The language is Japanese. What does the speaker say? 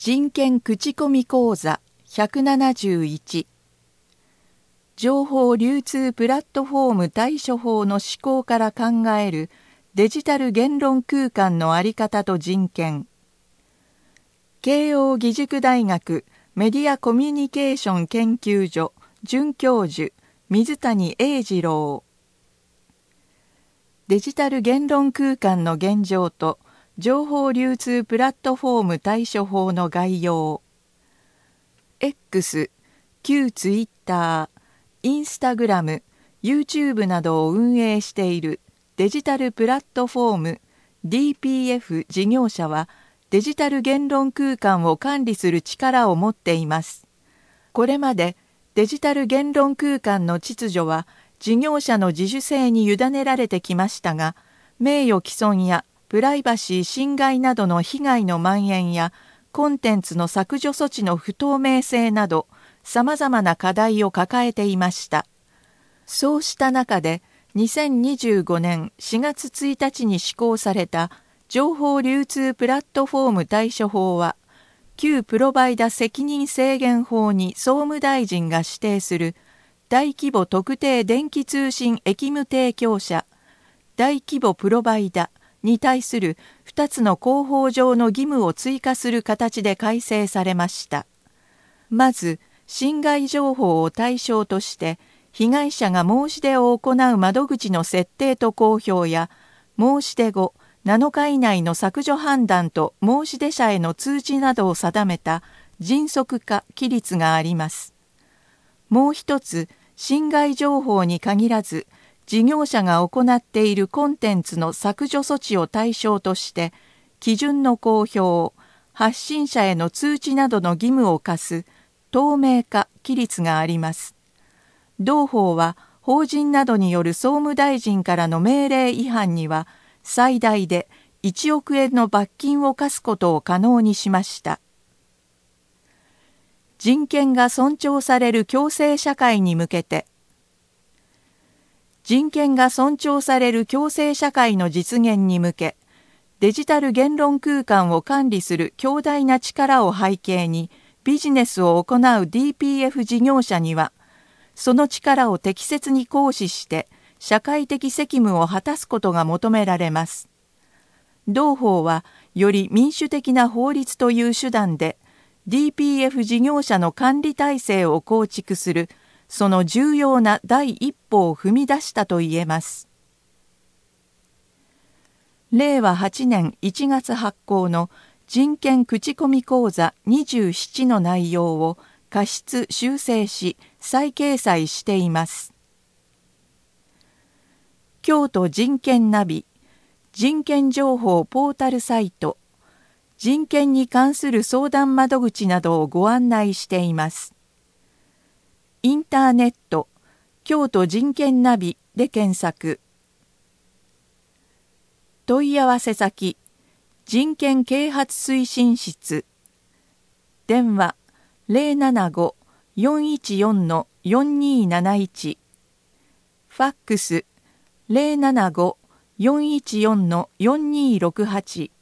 人権口コミ講座171情報流通プラットフォーム対処法の施行から考えるデジタル言論空間の在り方と人権。慶應義塾大学メディアコミュニケーション研究所准教授水谷英二郎。デジタル言論空間の現状と情報流通プラットフォーム対処法の概要。X、旧ツイッター、インスタグラム、YouTube などを運営しているデジタルプラットフォーム DPF 事業者はデジタル言論空間を管理する力を持っています。これまでデジタル言論空間の秩序は事業者の自主性に委ねられてきましたが、名誉毀損やプライバシー侵害などの被害の蔓延やコンテンツの削除措置の不透明性などさまざまな課題を抱えていました。そうした中で2025年4月1日に施行された情報流通プラットフォーム対処法は、旧プロバイダ責任制限法に総務大臣が指定する大規模特定電気通信役務提供者、大規模プロバイダに対する2つの広報上の義務を追加する形で改正されました。まず、侵害情報を対象として、被害者が申し出を行う窓口の設定と公表や、申し出後7日以内の削除判断と申し出者への通知などを定めた迅速化・規律があります。もう一つ、侵害情報に限らず、事業者が行っているコンテンツの削除措置を対象として、基準の公表、発信者への通知などの義務を課す透明化・規律があります。同法は、法人などによる総務大臣からの命令違反には、最大で1億円の罰金を課すことを可能にしました。人権が尊重される共生社会に向けて、人権が尊重される共生社会の実現に向け、デジタル言論空間を管理する強大な力を背景にビジネスを行う DPF 事業者には、その力を適切に行使して社会的責務を果たすことが求められます。同法は、より民主的な法律という手段で、DPF 事業者の管理体制を構築する、その重要な第一歩を踏み出したと言えます。令和8年1月発行の人権口コミ講座27の内容を加筆修正し再掲載しています。京都人権ナビ、人権情報ポータルサイト、人権に関する相談窓口などをご案内しています。インターネット、京都人権ナビで検索。問い合わせ先、人権啓発推進室。電話、075-414-4271。ファックス、075-414-4268。